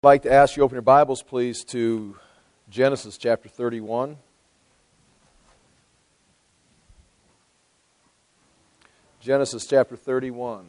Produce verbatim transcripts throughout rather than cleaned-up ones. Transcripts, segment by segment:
I'd like to ask you to open your Bibles, please, to Genesis chapter thirty-one. Genesis chapter thirty-one.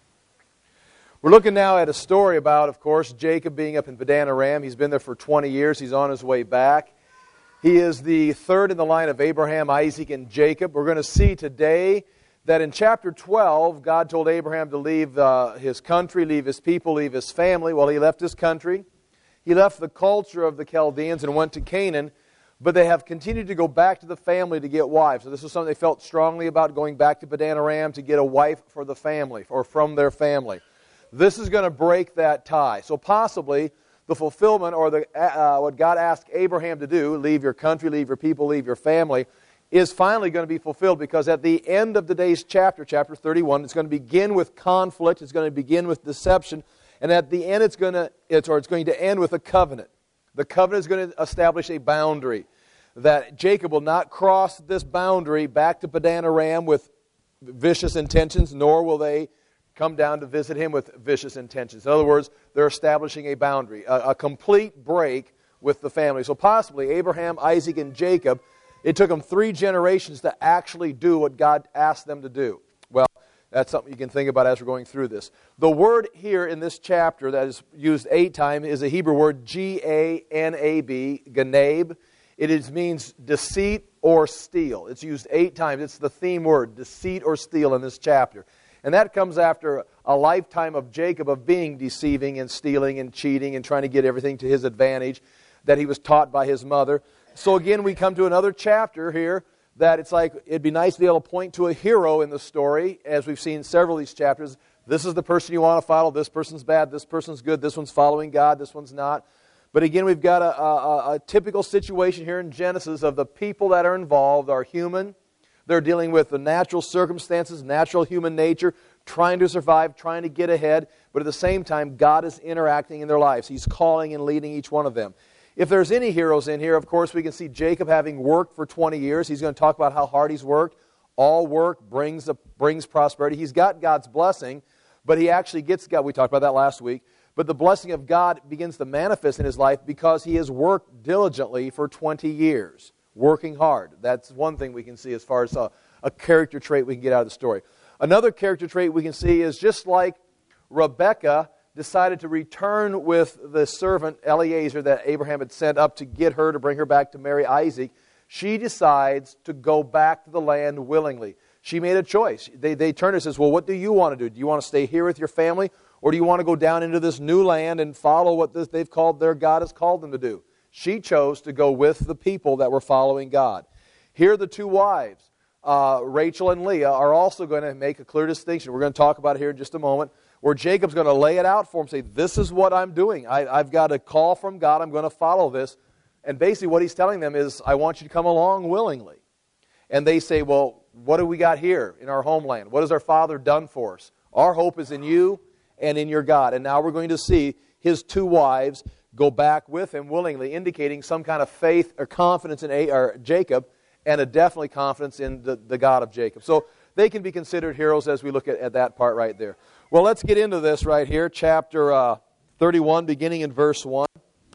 We're looking now at a story about, of course, Jacob being up in Padan Aram. He's been there for twenty years. He's on his way back. He is the third in the line of Abraham, Isaac, and Jacob. We're going to see today that in chapter twelve, God told Abraham to leave uh, his country, leave his people, leave his family. Well, he left his country. He left the culture of the Chaldeans and went to Canaan, but they have continued to go back to the family to get wives. So this was something they felt strongly about, going back to Padan Aram to get a wife for the family, or from their family. This is going to break that tie. So possibly the fulfillment, or the uh, what God asked Abraham to do, leave your country, leave your people, leave your family, is finally going to be fulfilled, because at the end of today's chapter, chapter thirty-one, it's going to begin with conflict, it's going to begin with deception, and at the end it's going to it's or it's going to end with a covenant. The covenant is going to establish a boundary, that Jacob will not cross this boundary back to Padan Aram with vicious intentions, nor will they come down to visit him with vicious intentions. In other words, they're establishing a boundary, a, a complete break with the family. So possibly Abraham, Isaac, and Jacob, it took them three generations to actually do what God asked them to do. Well, that's something you can think about as we're going through this. The word here in this chapter that is used eight times is a Hebrew word, G A N A B, ganab. It is, means deceit or steal. It's used eight times. It's the theme word, deceit or steal, in this chapter. And that comes after a lifetime of Jacob of being deceiving and stealing and cheating and trying to get everything to his advantage that he was taught by his mother. So again, we come to another chapter here that it's like, it'd be nice to be able to point to a hero in the story, as we've seen several of these chapters. This is the person you want to follow. This person's bad. This person's good. This one's following God. This one's not. But again, we've got a, a, a typical situation here in Genesis of the people that are involved are human. They're dealing with the natural circumstances, natural human nature, trying to survive, trying to get ahead. But at the same time, God is interacting in their lives. He's calling and leading each one of them. If there's any heroes in here, of course, we can see Jacob having worked for twenty years. He's going to talk about how hard he's worked. All work brings, a, brings prosperity. He's got God's blessing, but he actually gets God. We talked about that last week. But the blessing of God begins to manifest in his life because he has worked diligently for twenty years, working hard. That's one thing we can see as far as a, a character trait we can get out of the story. Another character trait we can see is just like Rebekah decided to return with the servant Eliezer that Abraham had sent up to get her, to bring her back to marry Isaac, she decides to go back to the land willingly. She made a choice. They, they turned and says, well, what do you want to do? Do you want to stay here with your family, or do you want to go down into this new land and follow what this, they've called, their God has called them to do? She chose to go with the people that were following God. Here the two wives, uh, Rachel and Leah, are also going to make a clear distinction. We're going to talk about it here in just a moment, where Jacob's going to lay it out for him, say, this is what I'm doing. I, I've got a call from God. I'm going to follow this. And basically what he's telling them is, I want you to come along willingly. And they say, well, what do we got here in our homeland? What has our Father done for us? Our hope is in you and in your God. And now we're going to see his two wives go back with him willingly, indicating some kind of faith or confidence in a, or Jacob, and a definitely confidence in the, the God of Jacob. So they can be considered heroes as we look at, at that part right there. Well, let's get into this right here, chapter uh, thirty-one, beginning in verse one.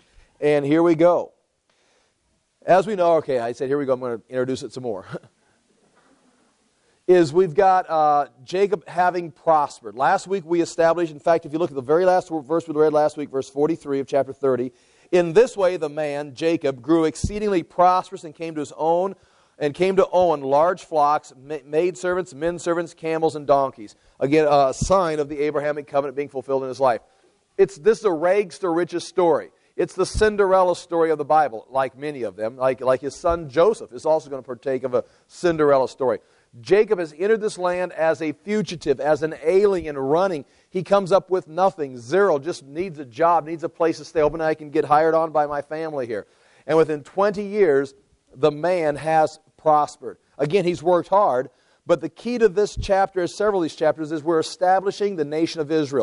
And here we go. As we know, okay, I said here we go, I'm going to introduce it some more. Is we've got uh, Jacob having prospered. Last week we established, in fact, if you look at the very last verse we read last week, verse forty-three of chapter thirty, in this way the man, Jacob, grew exceedingly prosperous and came to his own, and came to own large flocks, maidservants, men servants, camels, and donkeys. Again, a sign of the Abrahamic covenant being fulfilled in his life. It's this is a rags to riches story. It's the Cinderella story of the Bible, like many of them. Like, like his son Joseph is also going to partake of a Cinderella story. Jacob has entered this land as a fugitive, as an alien running. He comes up with nothing, zero, just needs a job, needs a place to stay. Hoping I can get hired on by my family here. And within twenty years, the man has prospered. Again, he's worked hard, but the key to this chapter, as several of these chapters, is we're establishing the nation of Israel.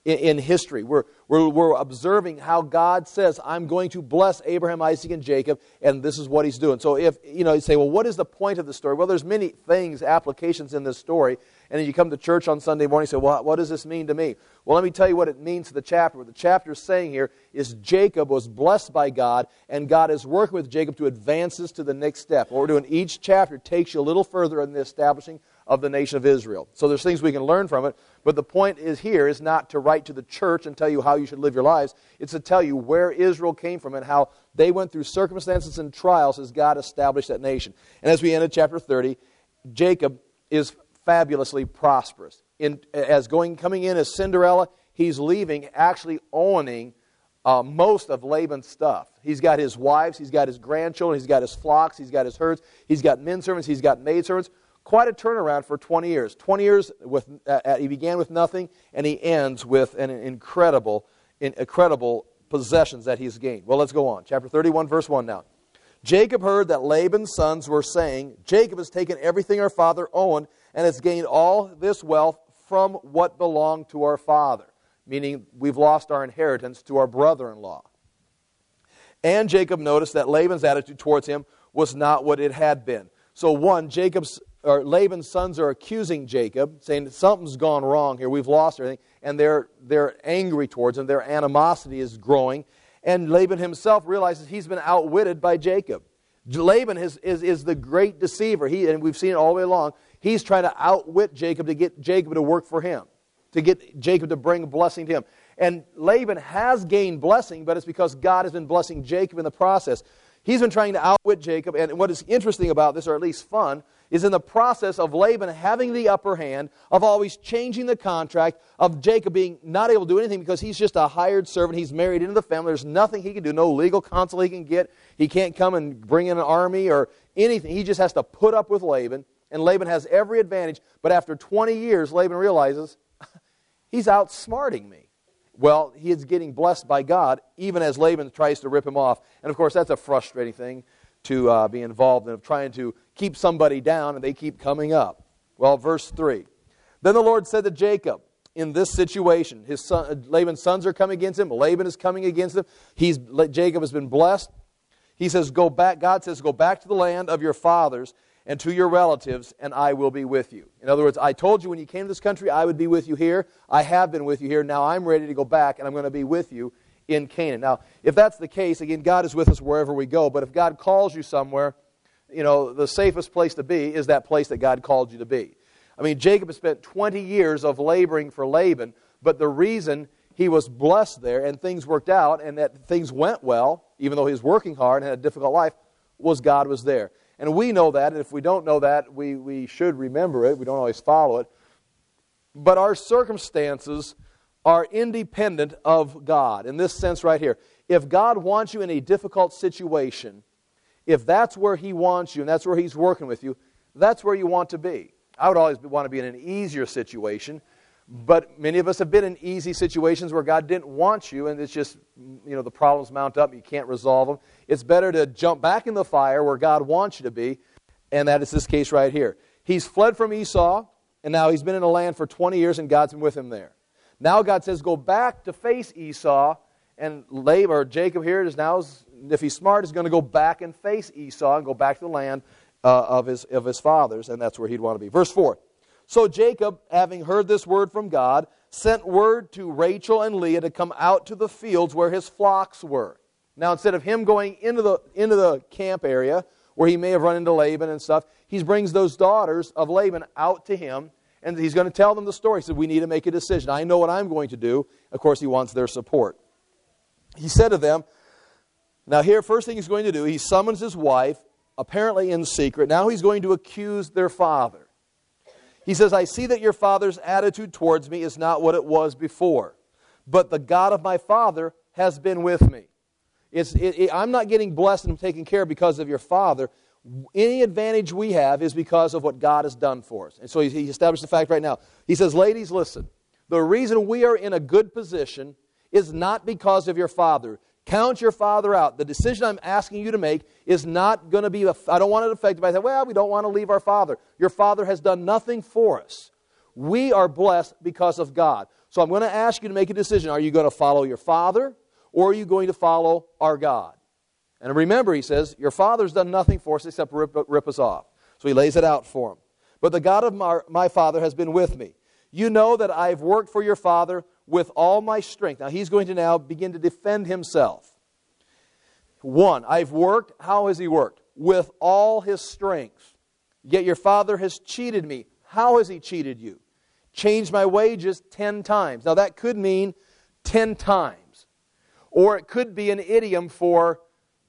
in, in history. We're, we're, we're observing how God says, I'm going to bless Abraham, Isaac, and Jacob, and this is what he's doing. So if, you know, you say, well, what is the point of the story? Well, there's many things, applications in this story, and then you come to church on Sunday morning and say, well, what does this mean to me? Well, let me tell you what it means to the chapter. What the chapter is saying here is Jacob was blessed by God, and God is working with Jacob to advance this to the next step. What we're doing each chapter takes you a little further in the establishing of the nation of Israel. So there's things we can learn from it, but the point is here is not to write to the church and tell you how you should live your lives. It's to tell you where Israel came from and how they went through circumstances and trials as God established that nation. And as we end chapter thirty, Jacob is fabulously prosperous. In, as going coming in as Cinderella, he's leaving actually owning uh, most of Laban's stuff. He's got his wives, he's got his grandchildren, he's got his flocks, he's got his herds, he's got men servants, he's got maid servants. Quite a turnaround for twenty years. twenty years, with uh, he began with nothing, and he ends with an incredible, incredible possessions that he's gained. Well, let's go on. Chapter thirty-one, verse one now. Jacob heard that Laban's sons were saying, Jacob has taken everything our father owned and has gained all this wealth from what belonged to our father. Meaning, we've lost our inheritance to our brother-in-law. And Jacob noticed that Laban's attitude towards him was not what it had been. So one, Jacob's or Laban's sons are accusing Jacob, saying something's gone wrong here, we've lost everything, and they're they're angry towards him, their animosity is growing, and Laban himself realizes he's been outwitted by Jacob. Laban is, is, is the great deceiver, he, and we've seen it all the way along. He's trying to outwit Jacob to get Jacob to work for him, to get Jacob to bring blessing to him. And Laban has gained blessing, but it's because God has been blessing Jacob in the process. He's been trying to outwit Jacob, and what is interesting about this, or at least fun, is in the process of Laban having the upper hand, of always changing the contract, of Jacob being not able to do anything because he's just a hired servant. He's married into the family. There's nothing he can do, no legal counsel he can get. He can't come and bring in an army or anything. He just has to put up with Laban, and Laban has every advantage. But after twenty years, Laban realizes, he's outsmarting me. Well, he is getting blessed by God, even as Laban tries to rip him off. And of course, that's a frustrating thing to uh, be involved in, of trying to keep somebody down, and they keep coming up. Well, verse three. Then the Lord said to Jacob, in this situation, his son, Laban's sons are coming against him, Laban is coming against him, He's, Jacob has been blessed. He says, go back, God says, go back to the land of your fathers and to your relatives, and I will be with you. In other words, I told you when you came to this country, I would be with you here. I have been with you here. Now I'm ready to go back, and I'm going to be with you in Canaan. Now, if that's the case, again, God is with us wherever we go. But if God calls you somewhere, you know, the safest place to be is that place that God called you to be. I mean, Jacob has spent twenty years of laboring for Laban, but the reason he was blessed there and things worked out and that things went well, even though he was working hard and had a difficult life, was God was there. And we know that, and if we don't know that, we, we should remember it. We don't always follow it. But our circumstances are independent of God, in this sense right here. If God wants you in a difficult situation, if that's where He wants you and that's where He's working with you, that's where you want to be. I would always want to be in an easier situation, but many of us have been in easy situations where God didn't want you, and it's just, you know, the problems mount up, you can't resolve them. It's better to jump back in the fire where God wants you to be, and that is this case right here. He's fled from Esau, and now he's been in a land for twenty years, and God's been with him there. Now God says, go back to face Esau, and Laban, or Jacob here is now, if he's smart, is going to go back and face Esau and go back to the land uh, of his of his fathers, and that's where he'd want to be. Verse four. So Jacob, having heard this word from God, sent word to Rachel and Leah to come out to the fields where his flocks were. Now, instead of him going into the into the camp area where he may have run into Laban and stuff, he brings those daughters of Laban out to him, and he's going to tell them the story. He said, we need to make a decision. I know what I'm going to do. Of course, he wants their support. He said to them, now here, first thing he's going to do, he summons his wife, apparently in secret. Now he's going to accuse their father. He says, I see that your father's attitude towards me is not what it was before, but the God of my father has been with me. It's, it, it, I'm not getting blessed and taken care of because of your father. Any advantage we have is because of what God has done for us. And so he, he established the fact right now. He says, ladies, listen, the reason we are in a good position is not because of your father. Count your father out. The decision I'm asking you to make is not going to be, I don't want it affected by that. Well, we don't want to leave our father. Your father has done nothing for us. We are blessed because of God. So I'm going to ask you to make a decision. Are you going to follow your father, or are you going to follow our God? And remember, he says, your father's done nothing for us except rip, rip us off. So he lays it out for him. But the God of my, my father has been with me. You know that I've worked for your father with all my strength. Now he's going to now begin to defend himself. One, I've worked. How has he worked? With all his strength. Yet your father has cheated me. How has he cheated you? Changed my wages ten times. Now that could mean ten times. Or it could be an idiom for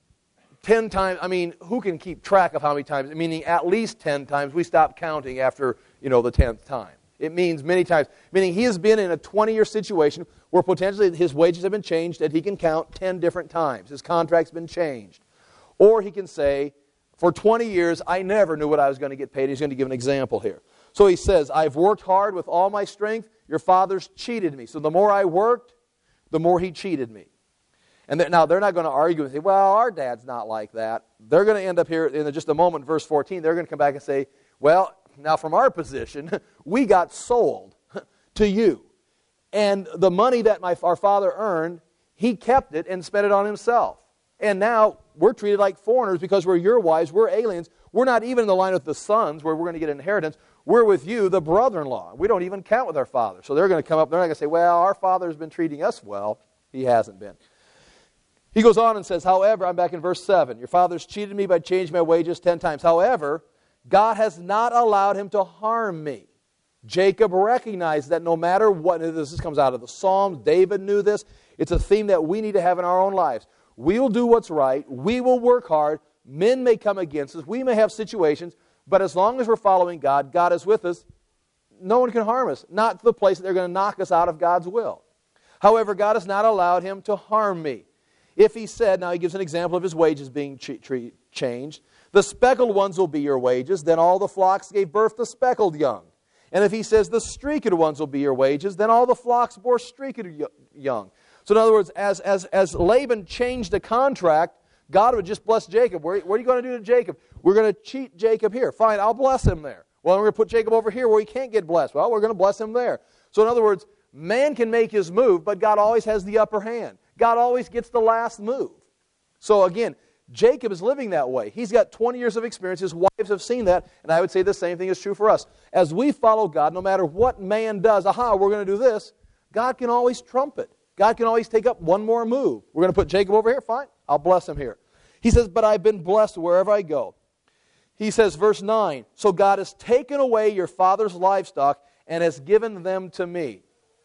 ten times. I mean, who can keep track of how many times? Meaning at least ten times. We stop counting after, you know, the tenth time. It means many times. Meaning he has been in a twenty-year situation where potentially his wages have been changed and he can count ten different times. His contract's been changed. Or he can say, for twenty years, I never knew what I was going to get paid. He's going to give an example here. So he says, I've worked hard with all my strength. Your father's cheated me. So the more I worked, the more he cheated me. And they're, now they're not going to argue and say, well, our dad's not like that. They're going to end up here in just a moment, verse fourteen. They're going to come back and say, well, now from our position, we got sold to you. And the money that my, our father earned, he kept it and spent it on himself. And now we're treated like foreigners because we're your wives, we're aliens. We're not even in the line with the sons where we're going to get inheritance. We're with you, the brother-in-law. We don't even count with our father. So they're going to come up, they're not going to say, well, our father's been treating us well. He hasn't been. He goes on and says, however, I'm back in verse seven. Your father's cheated me by changing my wages ten times. However, God has not allowed him to harm me. Jacob recognized that no matter what, this comes out of the Psalms, David knew this. It's a theme that we need to have in our own lives. We will do what's right. We will work hard. Men may come against us. We may have situations. But as long as we're following God, God is with us. No one can harm us. Not to the place that they're going to knock us out of God's will. However, God has not allowed him to harm me. If he said, now he gives an example of his wages being ch- ch- changed. The speckled ones will be your wages. Then all the flocks gave birth to speckled young. And if he says the streaked ones will be your wages, then all the flocks bore streaked young. So in other words, as, as, as Laban changed the contract, God would just bless Jacob. Where, what are you going to do to Jacob? We're going to cheat Jacob here. Fine, I'll bless him there. Well, we're going to put Jacob over here where he can't get blessed. Well, we're going to bless him there. So in other words, man can make his move, but God always has the upper hand. God always gets the last move. So again, Jacob is living that way. He's got twenty years of experience. His wives have seen that. And I would say the same thing is true for us. As we follow God, no matter what man does, aha, we're going to do this, God can always trump it. God can always take up one more move. We're going to put Jacob over here? Fine, I'll bless him here. He says, but I've been blessed wherever I go. He says, verse nine, so God has taken away your father's livestock and has given them to me.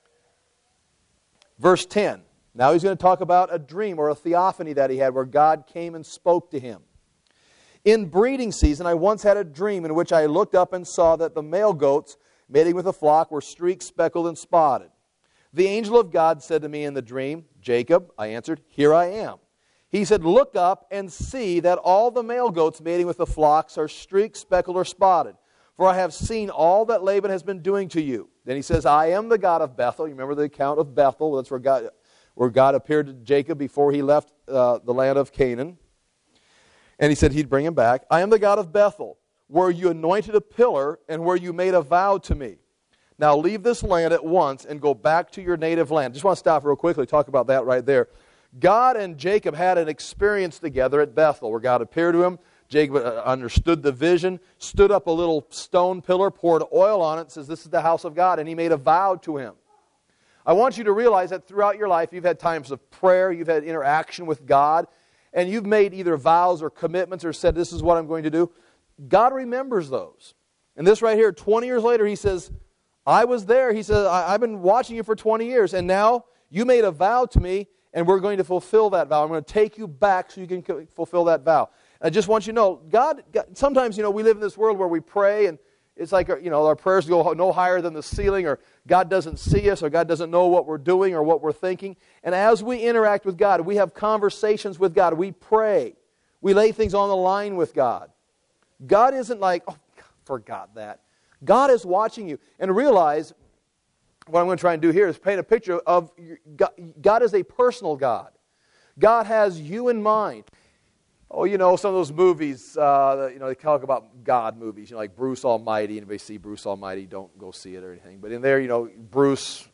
Verse ten, now he's going to talk about a dream or a theophany that he had where God came and spoke to him. In breeding season, I once had a dream in which I looked up and saw that the male goats mating with the flock were streaked, speckled, and spotted. The angel of God said to me in the dream, Jacob, I answered, here I am. He said, look up and see that all the male goats mating with the flocks are streaked, speckled, or spotted. For I have seen all that Laban has been doing to you. Then he says, I am the God of Bethel. You remember the account of Bethel? That's where God, where God appeared to Jacob before he left uh, the land of Canaan. And he said he'd bring him back. I am the God of Bethel, where you anointed a pillar and where you made a vow to me. Now leave this land at once and go back to your native land. Just want to stop real quickly, talk about that right there. God and Jacob had an experience together at Bethel where God appeared to him. Jacob understood the vision, stood up a little stone pillar, poured oil on it, says this is the house of God, and he made a vow to him. I want you to realize that throughout your life you've had times of prayer, you've had interaction with God, and you've made either vows or commitments or said this is what I'm going to do. God remembers those. And this right here, twenty years later, he says, I was there. He says, I've been watching you for twenty years, and now you made a vow to me, and we're going to fulfill that vow. I'm going to take you back so you can fulfill that vow. I just want you to know, God, God, sometimes, you know, we live in this world where we pray, and it's like, you know, our prayers go no higher than the ceiling, or God doesn't see us, or God doesn't know what we're doing or what we're thinking. And as we interact with God, we have conversations with God, we pray, we lay things on the line with God. God isn't like, oh, forgot that. God is watching you. And realize, what I'm going to try and do here is paint a picture of God. God is a personal God. God has you in mind. Oh, you know, some of those movies, uh, you know, they talk about God movies, you know, like Bruce Almighty. Anybody see Bruce Almighty? Don't go see it or anything. But in there, you know, Bruce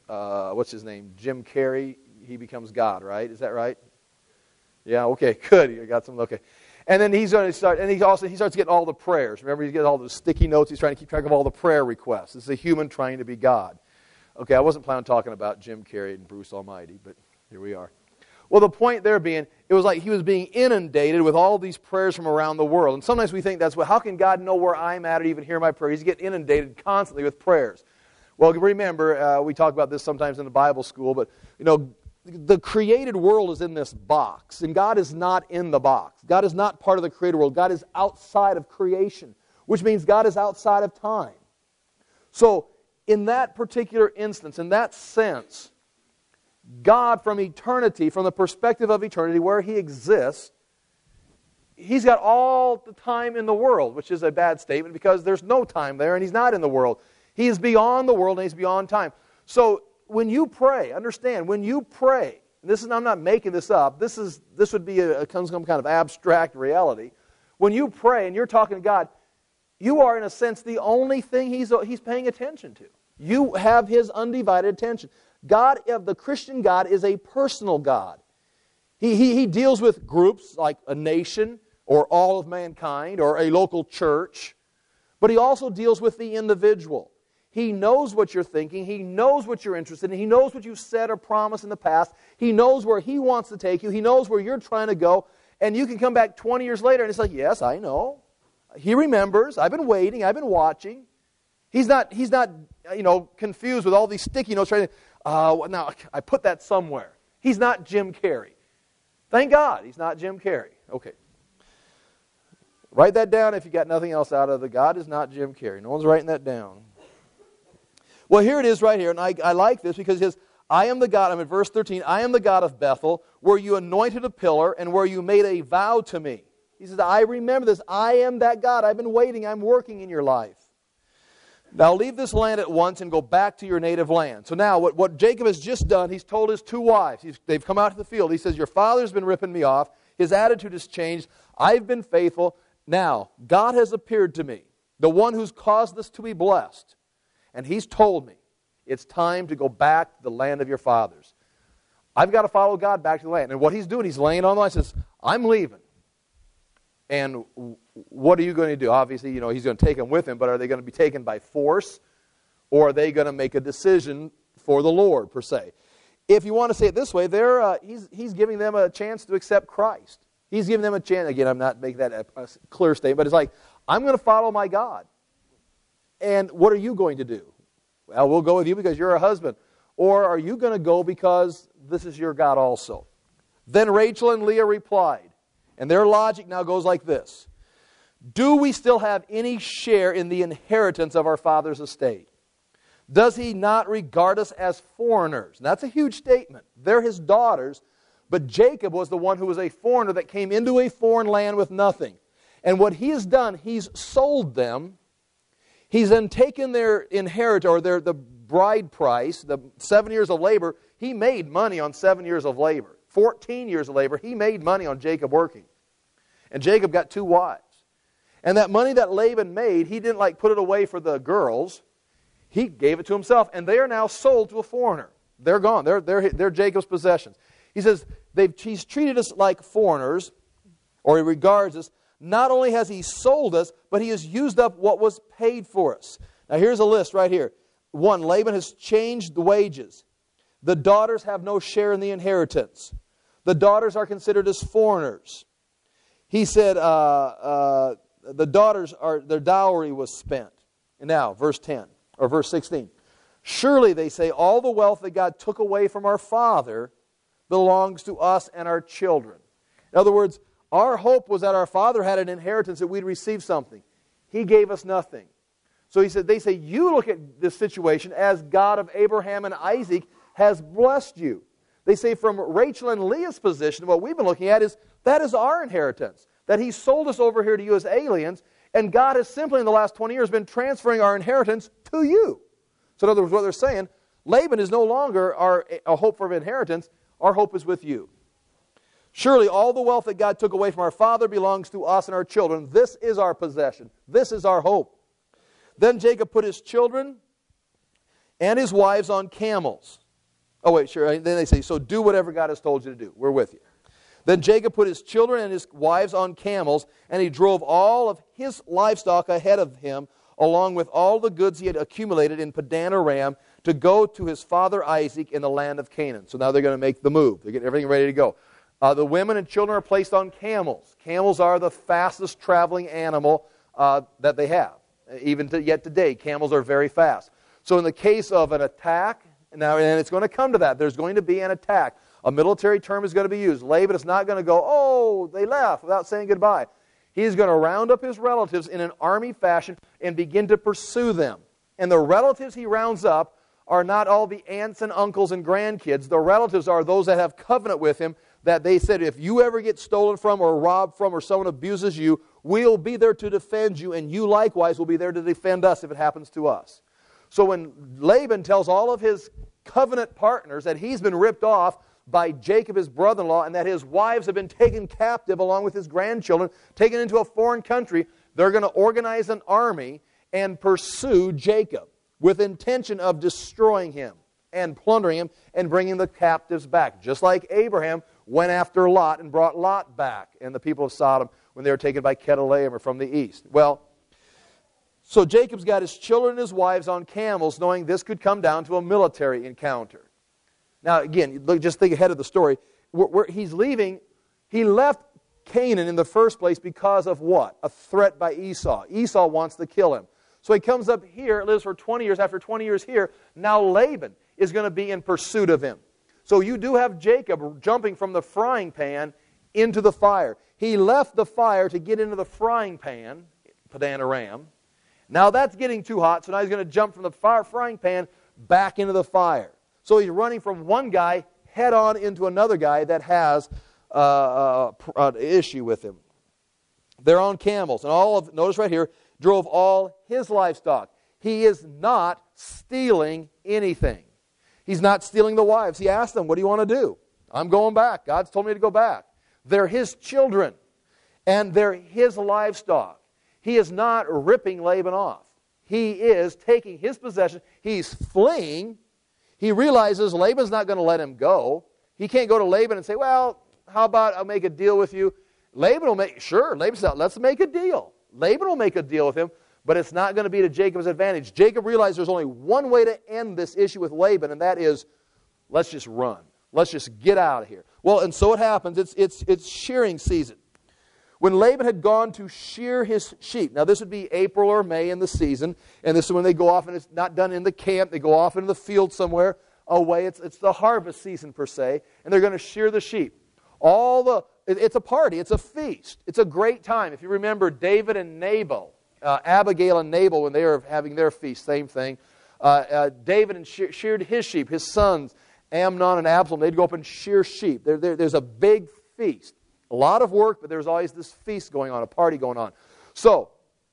uh, what's his name? Jim Carrey. He becomes God, right? Is that right? Yeah, okay, good. You got some, okay. And then he's going to start, and he also he starts getting all the prayers. Remember, he's getting all those sticky notes. He's trying to keep track of all the prayer requests. This is a human trying to be God. Okay, I wasn't planning on talking about Jim Carrey and Bruce Almighty, but here we are. Well, the point there being, it was like he was being inundated with all these prayers from around the world. And sometimes we think that's what, how can God know where I'm at or even hear my prayer? He's getting inundated constantly with prayers. Well, remember, uh, we talk about this sometimes in the Bible school, but, you know, the created world is in this box, and God is not in the box. God is not part of the created world. God is outside of creation, which means God is outside of time. So, in that particular instance, in that sense, God from eternity, from the perspective of eternity, where He exists, He's got all the time in the world, which is a bad statement because there's no time there and He's not in the world. He is beyond the world and He's beyond time. So when you pray, understand, when you pray, and this is, I'm not making this up, this is this would be a, a some kind of abstract reality. When you pray and you're talking to God, you are in a sense the only thing He's, he's paying attention to. You have His undivided attention. God, of the Christian God, is a personal God. He, he, he deals with groups like a nation or all of mankind or a local church, but He also deals with the individual. He knows what you're thinking. He knows what you're interested in. He knows what you've said or promised in the past. He knows where He wants to take you. He knows where you're trying to go. And you can come back twenty years later and it's like, yes, I know. He remembers. I've been waiting. I've been watching. He's not, he's not you know, confused with all these sticky notes trying to, Uh, now, I put that somewhere. He's not Jim Carrey. Thank God he's not Jim Carrey. Okay. Write that down if you got nothing else out of it. God is not Jim Carrey. No one's writing that down. Well, here it is right here, and I, I like this because it says, I am the God, I'm in verse thirteen, I am the God of Bethel, where you anointed a pillar and where you made a vow to me. He says, I remember this. I am that God. I've been waiting. I'm working in your life. Now leave this land at once and go back to your native land. So now what, what Jacob has just done, he's told his two wives. He's, they've come out to the field. He says, your father's been ripping me off. His attitude has changed. I've been faithful. Now, God has appeared to me, the one who's caused this to be blessed. And He's told me, it's time to go back to the land of your fathers. I've got to follow God back to the land. And what He's doing, He's laying on the line. He says, I'm leaving. And what are you going to do? Obviously, you know, He's going to take them with Him, but are they going to be taken by force? Or are they going to make a decision for the Lord, per se? If you want to say it this way, they're, uh, he's, he's giving them a chance to accept Christ. He's giving them a chance. Again, I'm not making that a, a clear statement, but it's like, I'm going to follow my God. And what are you going to do? Well, we'll go with you because you're a husband. Or are you going to go because this is your God also? Then Rachel and Leah replied. And their logic now goes like this. Do we still have any share in the inheritance of our father's estate? Does he not regard us as foreigners? And that's a huge statement. They're his daughters, but Jacob was the one who was a foreigner that came into a foreign land with nothing. And what he has done, he's sold them. He's then taken their inheritance, or their the bride price, the seven years of labor. He made money on seven years of labor. Fourteen years of labor. He made money on Jacob working. And Jacob got two wives. And that money that Laban made, he didn't like put it away for the girls. He gave it to himself. And they are now sold to a foreigner. They're gone. They're, they're, they're Jacob's possessions. He says, they've, he's treated us like foreigners, or he regards us. Not only has he sold us, but he has used up what was paid for us. Now here's a list right here. One, Laban has changed the wages. The daughters have no share in the inheritance. The daughters are considered as foreigners. He said, uh, uh, the daughters are, their dowry was spent. And now, verse ten, or verse sixteen. Surely, they say, all the wealth that God took away from our father belongs to us and our children. In other words, our hope was that our father had an inheritance, that we'd receive something. He gave us nothing. So he said, they say, you look at this situation as God of Abraham and Isaac has blessed you. They say from Rachel and Leah's position, what we've been looking at is, that is our inheritance. That He sold us over here to you as aliens, and God has simply in the last twenty years been transferring our inheritance to you. So in other words, what they're saying, Laban is no longer our a hope for inheritance. Our hope is with you. Surely all the wealth that God took away from our father belongs to us and our children. This is our possession. This is our hope. Then Jacob put his children and his wives on camels. Oh, wait, sure. Then they say, so do whatever God has told you to do. We're with you. Then Jacob put his children and his wives on camels, and he drove all of his livestock ahead of him, along with all the goods he had accumulated in Padan Aram, to go to his father Isaac in the land of Canaan. So now they're going to make the move. They're getting everything ready to go. Uh, the women and children are placed on camels. Camels are the fastest traveling animal uh, that they have. Even to, yet today, camels are very fast. So in the case of an attack, now, and it's going to come to that, there's going to be an attack. A military term is going to be used. Laban is not going to go, oh, they left, without saying goodbye. He's going to round up his relatives in an army fashion and begin to pursue them. And the relatives he rounds up are not all the aunts and uncles and grandkids. The relatives are those that have covenant with him, that they said, if you ever get stolen from or robbed from or someone abuses you, we'll be there to defend you, and you likewise will be there to defend us if it happens to us. So when Laban tells all of his covenant partners that he's been ripped off by Jacob, his brother-in-law, and that his wives have been taken captive along with his grandchildren, taken into a foreign country, they're going to organize an army and pursue Jacob with intention of destroying him and plundering him and bringing the captives back. Just like Abraham went after Lot and brought Lot back and the people of Sodom when they were taken by Kedalaim or from the east. Well, so Jacob's got his children and his wives on camels, knowing this could come down to a military encounter. Now, again, look, just think ahead of the story. Where, where he's leaving, he left Canaan in the first place because of what? A threat by Esau. Esau wants to kill him. So he comes up here, lives for twenty years. After twenty years here, now Laban is going to be in pursuit of him. So you do have Jacob jumping from the frying pan into the fire. He left the fire to get into the frying pan, Padan Aram. Now that's getting too hot, so now he's going to jump from the fire frying pan back into the fire. So he's running from one guy head on into another guy that has uh, an issue with him. They're on camels, and all of, notice right here, drove all his livestock. He is not stealing anything. He's not stealing the wives. He asked them, what do you want to do? I'm going back. God's told me to go back. They're his children, and they're his livestock. He is not ripping Laban off. He is taking his possession. He's fleeing. He realizes Laban's not going to let him go. He can't go to Laban and say, well, how about I'll make a deal with you? Laban will make, sure, Laban said, let's make a deal. Laban will make a deal with him, but it's not going to be to Jacob's advantage. Jacob realized there's only one way to end this issue with Laban, and that is, let's just run. Let's just get out of here. Well, and so it happens. It's, it's, it's shearing season. When Laban had gone to shear his sheep, now this would be April or May in the season, and this is when they go off, and it's not done in the camp. They go off into the field somewhere away. It's, it's the harvest season per se, and they're going to shear the sheep. All the it, it's a party. It's a feast. It's a great time. If you remember David and Nabal, uh, Abigail and Nabal, when they were having their feast, same thing. Uh, uh, David and shear, sheared his sheep. His sons, Amnon and Absalom, they'd go up and shear sheep. There, there, there's a big feast. A lot of work, but there's always this feast going on, a party going on. So,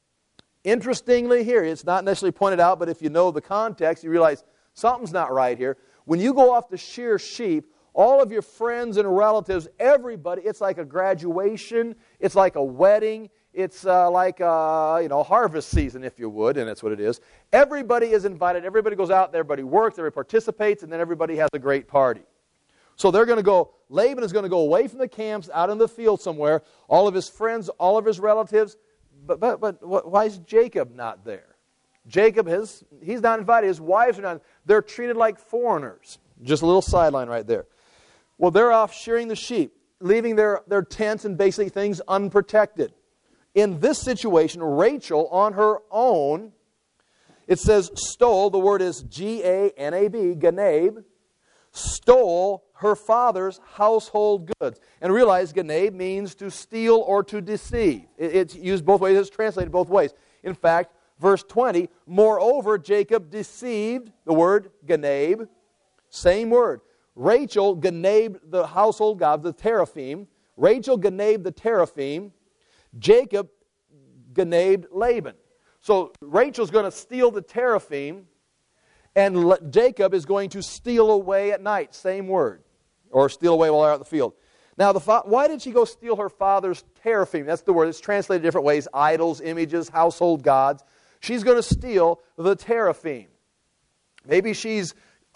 interestingly here, it's not necessarily pointed out, but if you know the context, you realize something's not right here. When you go off to shear sheep, all of your friends and relatives, everybody, it's like a graduation, it's like a wedding, it's uh, like a, you know, harvest season, if you would, and that's what it is. Everybody is invited, everybody goes out there, everybody works, everybody participates, and then everybody has a great party. So they're going to go, Laban is going to go away from the camps, out in the field somewhere, all of his friends, all of his relatives, but but but why is Jacob not there? Jacob, his, he's not invited, his wives are not, they're treated like foreigners. Just a little sideline right there. Well, they're off shearing the sheep, leaving their, their tents and basically things unprotected. In this situation, Rachel, on her own, it says stole, the word is G A N A B, Ganab, stole her father's household goods. And realize Ganab means to steal or to deceive. It, it's used both ways, it's translated both ways. In fact, verse twenty, moreover, Jacob deceived, the word Ganab, same word. Rachel Ganab the household gods, the teraphim. Rachel Ganab the teraphim. Jacob Ganab Laban. So Rachel's going to steal the teraphim, and Jacob is going to steal away at night. Same word. Or steal away while they're out in the field. Now, the fa- why did she go steal her father's teraphim? That's the word. It's translated different ways. Idols, images, household gods. She's going to steal the teraphim. Maybe she's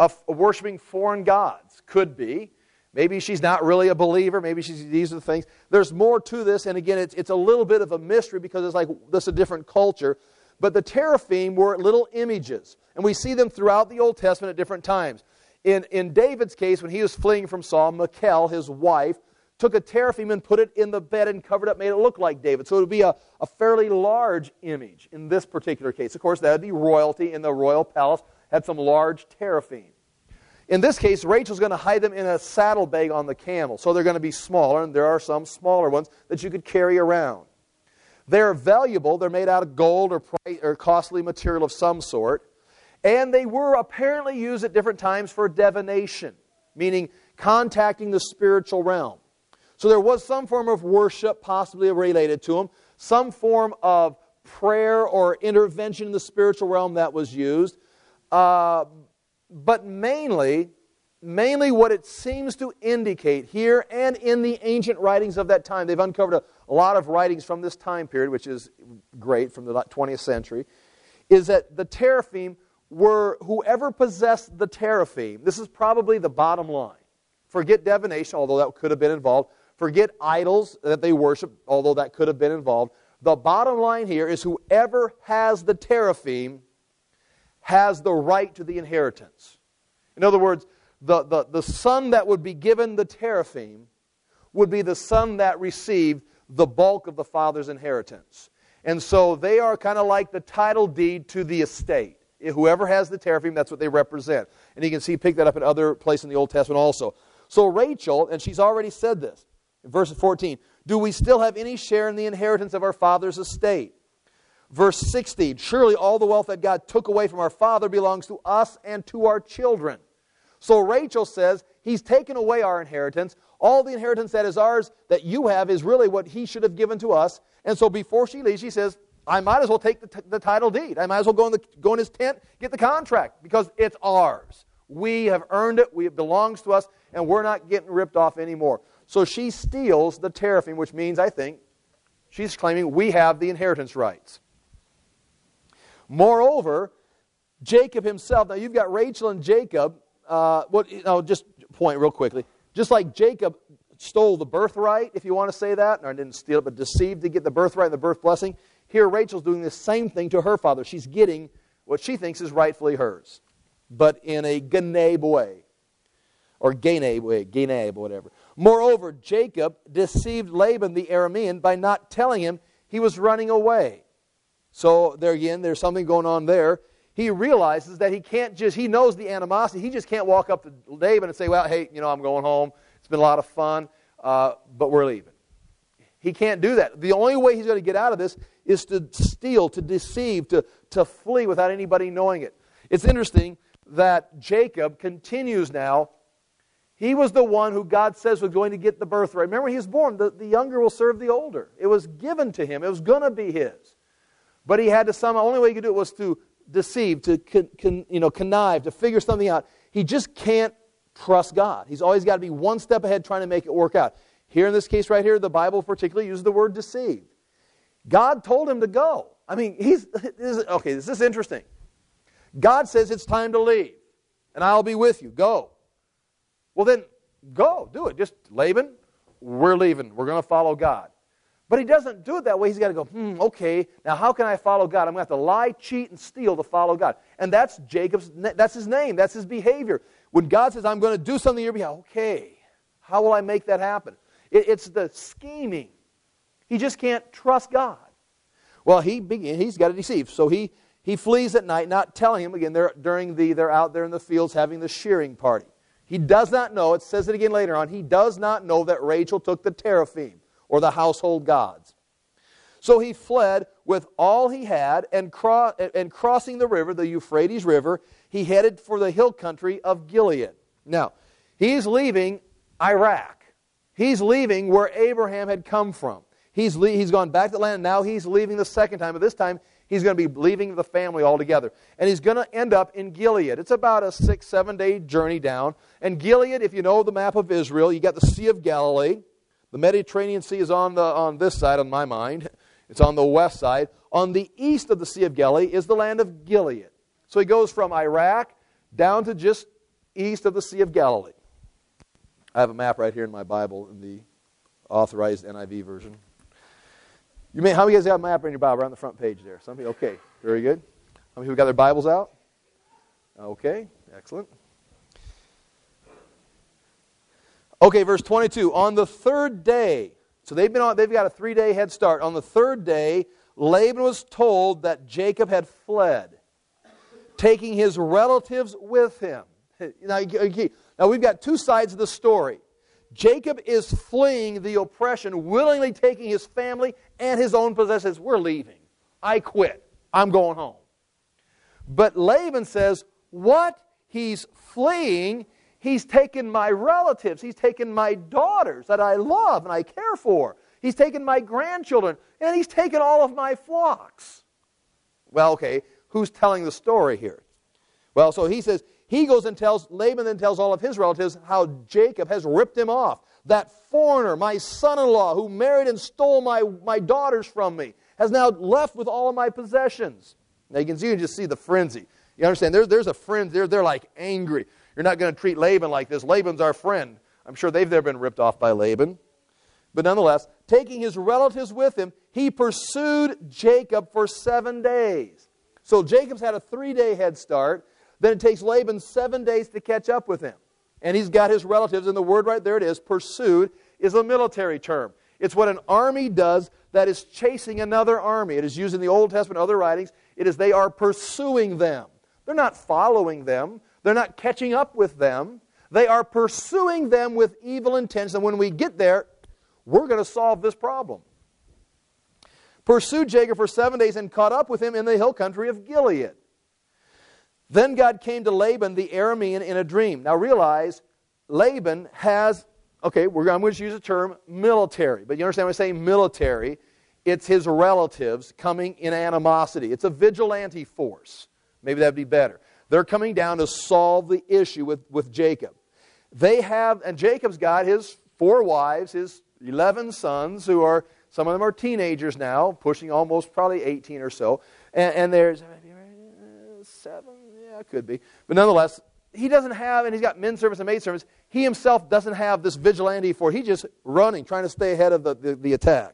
of worshiping foreign gods. Could be. Maybe she's not really a believer. Maybe she's, these are the things. There's more to this, and again, it's, it's a little bit of a mystery because it's like this is a different culture. But the teraphim were little images, and we see them throughout the Old Testament at different times. In, in David's case, when he was fleeing from Saul, Michal, his wife, took a teraphim and put it in the bed and covered it, made it look like David. So it would be a, a fairly large image in this particular case. Of course, that would be royalty in the royal palace, had some large teraphim. In this case, Rachel's going to hide them in a saddlebag on the camel. So they're going to be smaller, and there are some smaller ones that you could carry around. They're valuable. They're made out of gold or, price, or costly material of some sort. And they were apparently used at different times for divination, meaning contacting the spiritual realm. So there was some form of worship possibly related to them, some form of prayer or intervention in the spiritual realm that was used. Uh, but mainly, mainly what it seems to indicate here and in the ancient writings of that time, they've uncovered a, a lot of writings from this time period, which is great, from the twentieth century, is that the teraphim were whoever possessed the teraphim. This is probably the bottom line. Forget divination, although that could have been involved. Forget idols that they worship, although that could have been involved. The bottom line here is whoever has the teraphim has the right to the inheritance. In other words, the, the, the son that would be given the teraphim would be the son that received the bulk of the father's inheritance. And so they are kind of like the title deed to the estate. Whoever has the teraphim, that's what they represent. And you can see, pick that up in other places in the Old Testament also. So Rachel, and she's already said this, in verse fourteen, do we still have any share in the inheritance of our father's estate? Verse sixteen, surely all the wealth that God took away from our father belongs to us and to our children. So Rachel says, he's taken away our inheritance. All the inheritance that is ours, that you have, is really what he should have given to us. And so before she leaves, she says, I might as well take the, t- the title deed. I might as well go in, the, go in his tent, get the contract, because it's ours. We have earned it. We, it belongs to us, and we're not getting ripped off anymore. So she steals the teraphim, which means, I think, she's claiming we have the inheritance rights. Moreover, Jacob himself, now you've got Rachel and Jacob, uh, what, you know, just point real quickly. Just like Jacob stole the birthright, if you want to say that, or didn't steal it, but deceived to get the birthright and the birth blessing, here Rachel's doing the same thing to her father. She's getting what she thinks is rightfully hers, but in a Geneb way, or Geneb way, Geneb, whatever. Moreover, Jacob deceived Laban the Aramean by not telling him he was running away. So there again, there's something going on there. He realizes that he can't just, he knows the animosity. He just can't walk up to Laban and say, well, hey, you know, I'm going home. It's been a lot of fun, uh, but we're leaving. He can't do that. The only way he's going to get out of this is to steal, to deceive, to, to flee without anybody knowing it. It's interesting that Jacob continues now. He was the one who God says was going to get the birthright. Remember, he was born. The, the younger will serve the older. It was given to him. It was going to be his. But he had to somehow, the only way he could do it was to deceive, to con, con, you know, connive, to figure something out. He just can't trust God. He's always got to be one step ahead trying to make it work out. Here in this case right here, the Bible particularly uses the word deceived. God told him to go. I mean, he's, this is, okay, this is interesting. God says it's time to leave, and I'll be with you. Go. Well then, go. Do it. Just, Laban, we're leaving. We're going to follow God. But he doesn't do it that way. He's got to go, hmm, okay, now how can I follow God? I'm going to have to lie, cheat, and steal to follow God. And that's Jacob's, that's his name. That's his behavior. When God says, I'm going to do something on your behalf, okay, how will I make that happen? It, it's the scheming. He just can't trust God. Well, he begin, he's got to deceive. So he, he flees at night, not telling him. Again, they're, during the, they're out there in the fields having the shearing party. He does not know, it says it again later on, he does not know that Rachel took the teraphim, or the household gods. So he fled with all he had, and, cro- and crossing the river, the Euphrates River, he headed for the hill country of Gilead. Now, he's leaving Iraq. He's leaving where Abraham had come from. He's, le- he's gone back to the land, and now he's leaving the second time. But this time, he's going to be leaving the family altogether. And he's going to end up in Gilead. It's about a six, seven-day journey down. And Gilead, if you know the map of Israel, you got the Sea of Galilee. The Mediterranean Sea is on the on this side, on my mind. It's on the west side. On the east of the Sea of Galilee is the land of Gilead. So he goes from Iraq down to just east of the Sea of Galilee. I have a map right here in my Bible in the authorized N I V version. You may, how many of you guys have a map in your Bible right on the front page there? Some people, okay, very good. How many people got their Bibles out? Okay, excellent. Okay, verse twenty-two. On the third day, so they've been on, they've got a three-day head start. On the third day, Laban was told that Jacob had fled, taking his relatives with him. Now, now we've got two sides of the story. Jacob is fleeing the oppression, willingly taking his family and his own possessions. We're leaving. I quit. I'm going home. But Laban says, what? He's fleeing. He's taken my relatives. He's taken my daughters that I love and I care for. He's taken my grandchildren. And he's taken all of my flocks. Well, okay, who's telling the story here? Well, so he says, he goes and tells, Laban then tells all of his relatives how Jacob has ripped him off. That foreigner, my son-in-law, who married and stole my, my daughters from me, has now left with all of my possessions. Now you can see, you can just see the frenzy. You understand? There's, there's a frenzy. They're, they're like angry. You're not going to treat Laban like this. Laban's our friend. I'm sure they've never been ripped off by Laban. But nonetheless, taking his relatives with him, he pursued Jacob for seven days. So Jacob's had a three-day head start. Then it takes Laban seven days to catch up with him. And he's got his relatives, and the word right there it is, pursued, is a military term. It's what an army does that is chasing another army. It is used in the Old Testament and other writings. It is they are pursuing them. They're not following them. They're not catching up with them. They are pursuing them with evil intents. And when we get there, we're going to solve this problem. Pursued Jacob for seven days and caught up with him in the hill country of Gilead. Then God came to Laban the Aramean in a dream. Now realize, Laban has, okay, we're, I'm going to use the term military. But you understand when I say military, it's his relatives coming in animosity. It's a vigilante force. Maybe that would be better. They're coming down to solve the issue with, with Jacob. They have, and Jacob's got his four wives, his eleven sons, who are, some of them are teenagers now, pushing almost probably eighteen or so. And, and there's seven, yeah, it could be. But nonetheless, he doesn't have, and he's got men servants and maid servants. He himself doesn't have this vigilante force. He's just running, trying to stay ahead of the, the, the attack.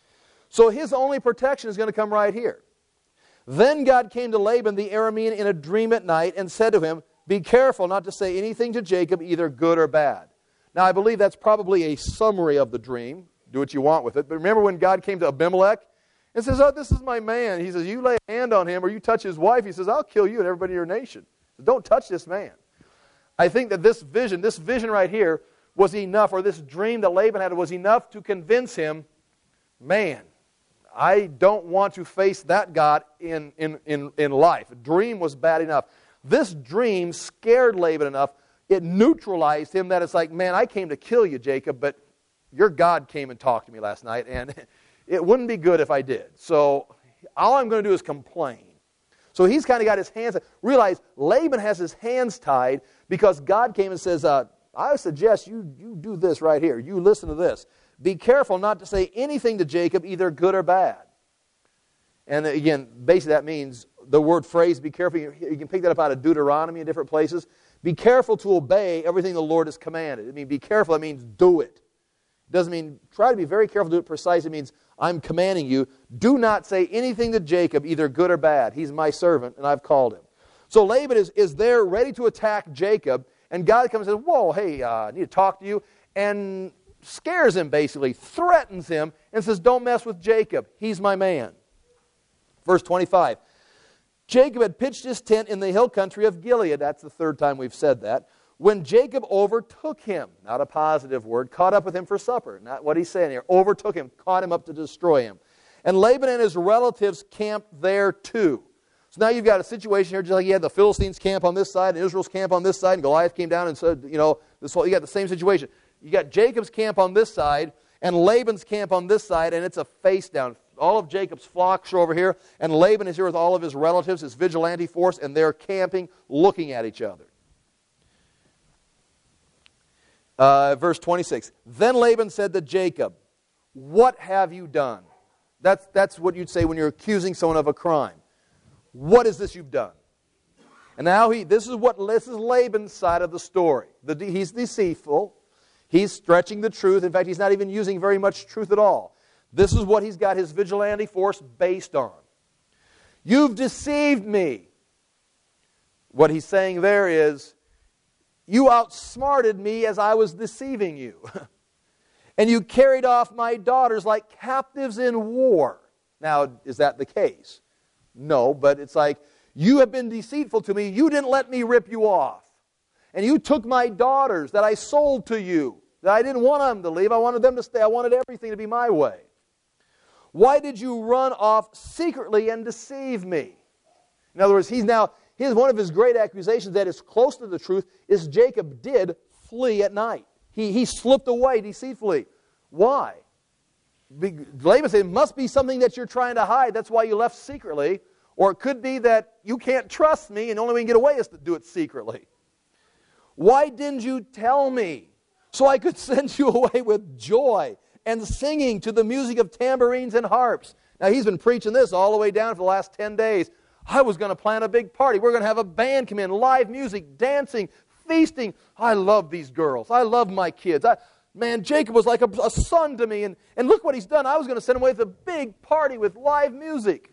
So his only protection is going to come right here. Then God came to Laban the Aramean in a dream at night and said to him, be careful not to say anything to Jacob, either good or bad. Now I believe that's probably a summary of the dream. Do what you want with it. But remember when God came to Abimelech and says, oh, this is my man. He says, you lay a hand on him or you touch his wife. He says, I'll kill you and everybody in your nation. Don't touch this man. I think that this vision, this vision right here was enough, or this dream that Laban had was enough to convince him, man, I don't want to face that God in, in, in, in life. A dream was bad enough. This dream scared Laban enough. It neutralized him that it's like, man, I came to kill you, Jacob, but your God came and talked to me last night, and it wouldn't be good if I did. So all I'm going to do is complain. So he's kind of got his hands, realize Laban has his hands tied because God came and says, uh, I suggest you, you do this right here. You listen to this. Be careful not to say anything to Jacob, either good or bad. And again, basically that means the word phrase, be careful. You can pick that up out of Deuteronomy in different places. Be careful to obey everything the Lord has commanded. I mean, be careful, that means do it. It doesn't mean, try to be very careful to do it precise. It means, I'm commanding you, do not say anything to Jacob, either good or bad. He's my servant, and I've called him. So Laban is, is there ready to attack Jacob, and God comes and says, whoa, hey, uh, I need to talk to you, and scares him basically, threatens him, and says, don't mess with Jacob. He's my man. Verse twenty-five. Jacob had pitched his tent in the hill country of Gilead. That's the third time we've said that. When Jacob overtook him, not a positive word, caught up with him for supper. Not what he's saying here. Overtook him, caught him up to destroy him. And Laban and his relatives camped there too. So now you've got a situation here, just like you had the Philistines camp on this side and Israel's camp on this side, and Goliath came down and said, you know, this whole, you got the same situation. You got Jacob's camp on this side and Laban's camp on this side, and it's a face down. All of Jacob's flocks are over here, and Laban is here with all of his relatives, his vigilante force, and they're camping, looking at each other. Uh, verse twenty-six. Then Laban said to Jacob, what have you done? That's, that's what you'd say when you're accusing someone of a crime. What is this you've done? And now he, this is what this is Laban's side of the story. The, he's deceitful. He's stretching the truth. In fact, he's not even using very much truth at all. This is what he's got his vigilante force based on. You've deceived me. What he's saying there is, you outsmarted me as I was deceiving you. And you carried off my daughters like captives in war. Now, is that the case? No, but it's like, you have been deceitful to me. You didn't let me rip you off. And you took my daughters that I sold to you, that I didn't want them to leave. I wanted them to stay. I wanted everything to be my way. Why did you run off secretly and deceive me? In other words, he's now, his, one of his great accusations that is close to the truth is Jacob did flee at night. He, he slipped away deceitfully. Why? Laban said, it must be something that you're trying to hide. That's why you left secretly. Or it could be that you can't trust me and the only way you can get away is to do it secretly. Why didn't you tell me so I could send you away with joy and singing to the music of tambourines and harps? Now, he's been preaching this all the way down for the last ten days. I was going to plan a big party. We're going to have a band come in, live music, dancing, feasting. I love these girls. I love my kids. I, man, Jacob was like a, a son to me. And, and look what he's done. I was going to send him away with a big party with live music.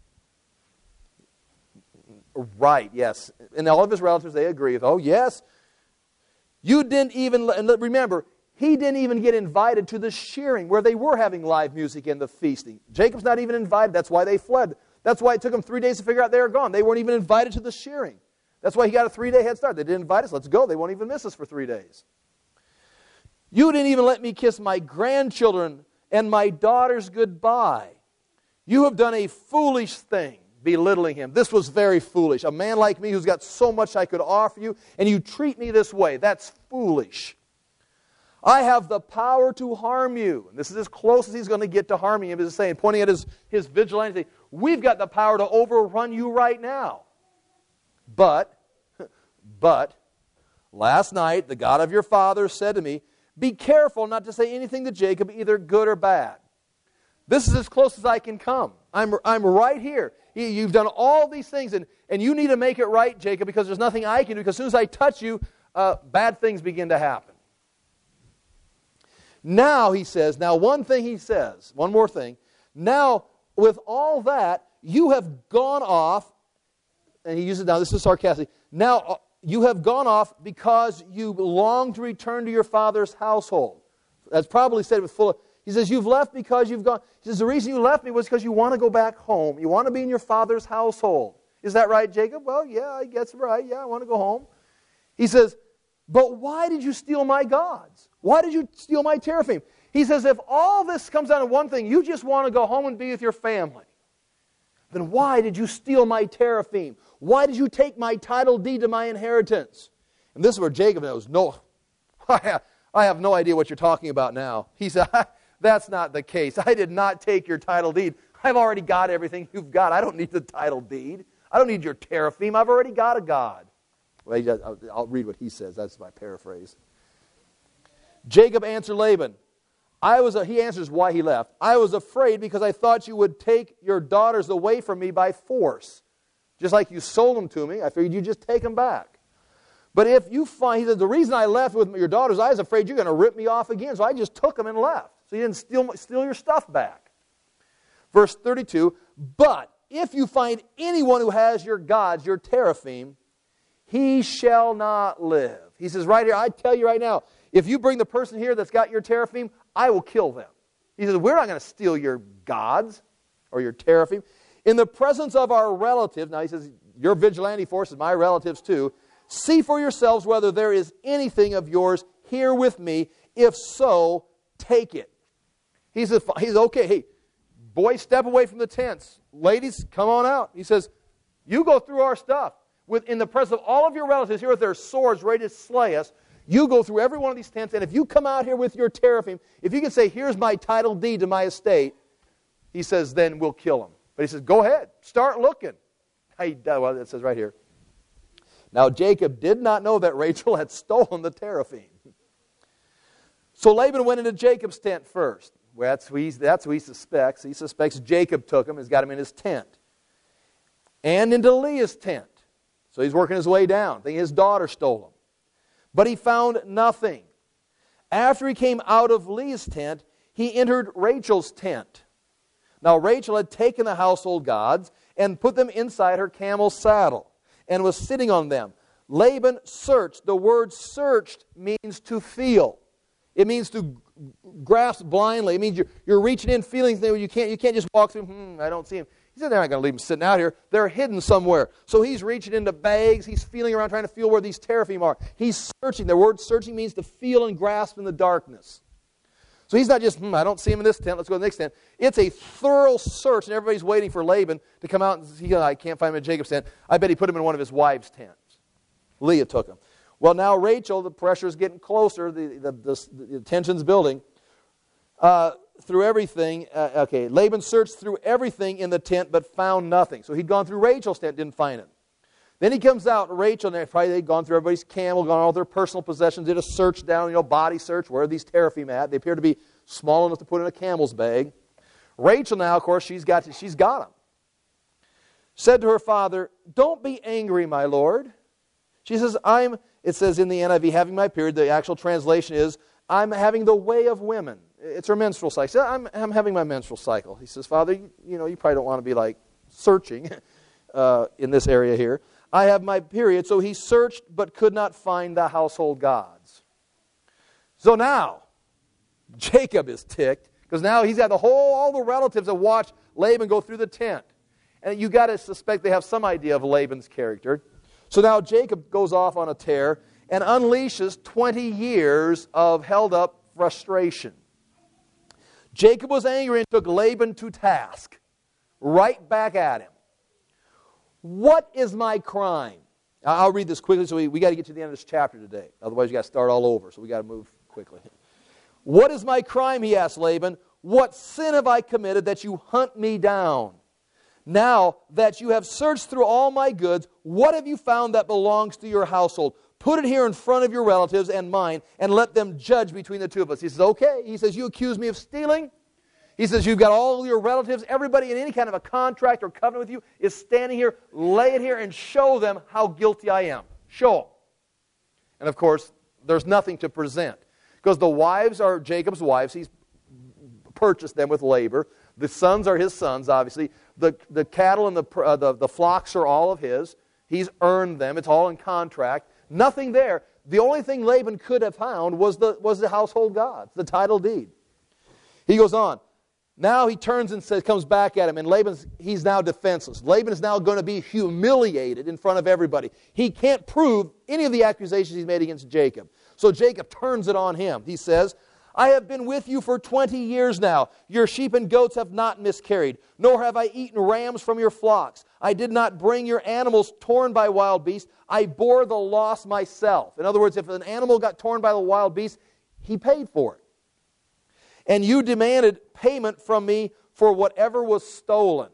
Right, yes. And all of his relatives, they agree with, oh, yes. You didn't even, and remember, he didn't even get invited to the shearing where they were having live music and the feasting. Jacob's not even invited. That's why they fled. That's why it took them three days to figure out they were gone. They weren't even invited to the shearing. That's why he got a three-day head start. They didn't invite us. Let's go. They won't even miss us for three days. You didn't even let me kiss my grandchildren and my daughters goodbye. You have done a foolish thing, belittling him. This was very foolish. A man like me who's got so much I could offer you, and you treat me this way. That's foolish. I have the power to harm you. And this is as close as he's going to get to harming him. He's saying, pointing at his, his vigilante, we've got the power to overrun you right now. But, but, last night the God of your father said to me, be careful not to say anything to Jacob, either good or bad. This is as close as I can come. I'm, I'm right here. You've done all these things, and, and you need to make it right, Jacob, because there's nothing I can do, because as soon as I touch you, uh, bad things begin to happen. Now, he says, now one thing he says, one more thing. Now, with all that, you have gone off, and he uses now, this is sarcastic, now uh, you have gone off because you long to return to your father's household. That's probably said with full of, he says, you've left because you've gone. He says, the reason you left me was because you want to go back home. You want to be in your father's household. Is that right, Jacob? Well, yeah, I guess right. Yeah, I want to go home. He says, but why did you steal my gods? Why did you steal my teraphim? He says, if all this comes down to one thing, you just want to go home and be with your family, then why did you steal my teraphim? Why did you take my title deed to my inheritance? And this is where Jacob knows, no, I have no idea what you're talking about now. He said, that's not the case. I did not take your title deed. I've already got everything you've got. I don't need the title deed. I don't need your teraphim. I've already got a God. Well, I'll read what he says. That's my paraphrase. Jacob answered Laban. I was. A, he answers why he left. I was afraid because I thought you would take your daughters away from me by force. Just like you sold them to me, I figured you'd just take them back. But if you find, he said, the reason I left with your daughters, I was afraid you're going to rip me off again. So I just took them and left. So you didn't steal, steal your stuff back. Verse thirty-two, but if you find anyone who has your gods, your teraphim, he shall not live. He says right here, I tell you right now, if you bring the person here that's got your teraphim, I will kill them. He says, we're not going to steal your gods or your teraphim. In the presence of our relatives, now he says, your vigilante force is my relatives too, see for yourselves whether there is anything of yours here with me. If so, take it. He says, he's okay, hey, boys, step away from the tents. Ladies, come on out. He says, you go through our stuff. With, in the presence of all of your relatives here with their swords ready to slay us, you go through every one of these tents, and if you come out here with your teraphim, if you can say, here's my title deed to my estate, he says, then we'll kill him. But he says, go ahead, start looking. He, well, it says right here. Now Jacob did not know that Rachel had stolen the teraphim. So Laban went into Jacob's tent first. Well, that's who, he's, that's who he suspects. He suspects Jacob took him, has got him in his tent. And into Leah's tent. So he's working his way down, thinking his daughter stole them. But he found nothing. After he came out of Leah's tent, he entered Rachel's tent. Now Rachel had taken the household gods and put them inside her camel's saddle and was sitting on them. Laban searched. The word searched means to feel. It means to grasp blindly. It means you're, you're reaching in, feeling things. You can't, you can't just walk through, hmm, I don't see him. He said they're not going to leave them sitting out here. They're hidden somewhere. So he's reaching into bags. He's feeling around trying to feel where these teraphim are. He's searching. The word searching means to feel and grasp in the darkness. So he's not just, hmm, I don't see him in this tent, let's go to the next tent. It's a thorough search, and everybody's waiting for Laban to come out and see, I can't find him in Jacob's tent. I bet he put him in one of his wives' tents. Leah took him. Well, now Rachel, the pressure is getting closer, the, the, the, the tension's building. Uh, through everything, uh, okay, Laban searched through everything in the tent, but found nothing. So he'd gone through Rachel's tent, didn't find it. Then he comes out, Rachel, and probably they'd gone through everybody's camel, gone all their personal possessions, did a search down, you know, body search. Where are these teraphim at? They appear to be small enough to put in a camel's bag. Rachel now, of course, she's got, she's got them. Said to her father, don't be angry, my lord. She says, I'm, it says in the N I V, having my period. The actual translation is, I'm having the way of women. It's her menstrual cycle. She said, I'm, I'm having my menstrual cycle. He says, Father, you, you know, you probably don't want to be like searching uh, in this area here. I have my period. So he searched but could not find the household gods. So now, Jacob is ticked because now he's got the whole, all the relatives that watch Laban go through the tent. And you got to suspect they have some idea of Laban's character. So now Jacob goes off on a tear and unleashes twenty years of held up frustration. Jacob was angry and took Laban to task, right back at him. What is my crime? I'll read this quickly, so we, we got to get to the end of this chapter today. Otherwise, you got to start all over, so we got to move quickly. What is my crime, he asked Laban. What sin have I committed that you hunt me down? Now that you have searched through all my goods, what have you found that belongs to your household? Put it here in front of your relatives and mine, and let them judge between the two of us. He says, okay. He says, you accuse me of stealing? He says, you've got all your relatives, everybody in any kind of a contract or covenant with you is standing here. Lay it here and show them how guilty I am. Show them. And of course, there's nothing to present. Because the wives are Jacob's wives. He's purchased them with labor. The sons are his sons, obviously. The, the cattle and the, uh, the, the flocks are all of his. He's earned them. It's all in contract. Nothing there. The only thing Laban could have found was the, was the household gods, the title deed. He goes on. Now he turns and says, comes back at him, and Laban's, he's now defenseless. Laban is now going to be humiliated in front of everybody. He can't prove any of the accusations he's made against Jacob. So Jacob turns it on him. He says, I have been with you for twenty years now. Your sheep and goats have not miscarried, nor have I eaten rams from your flocks. I did not bring your animals torn by wild beasts. I bore the loss myself. In other words, if an animal got torn by the wild beast, he paid for it. And you demanded payment from me for whatever was stolen.